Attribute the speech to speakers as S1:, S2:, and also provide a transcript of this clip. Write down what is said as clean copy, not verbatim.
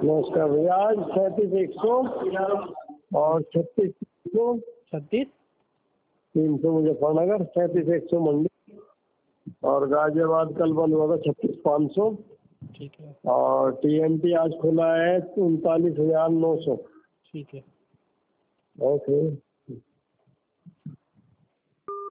S1: नमस्कार भैया। आज 37,100 और 36,300 मुजफ्फरनगर, 37,100 मंडी, और गाजियाबाद कल बंद हुआ था 36,500।
S2: ठीक है।
S1: और TMT आज खुला है 39,900।
S2: ठीक है।
S1: ओके।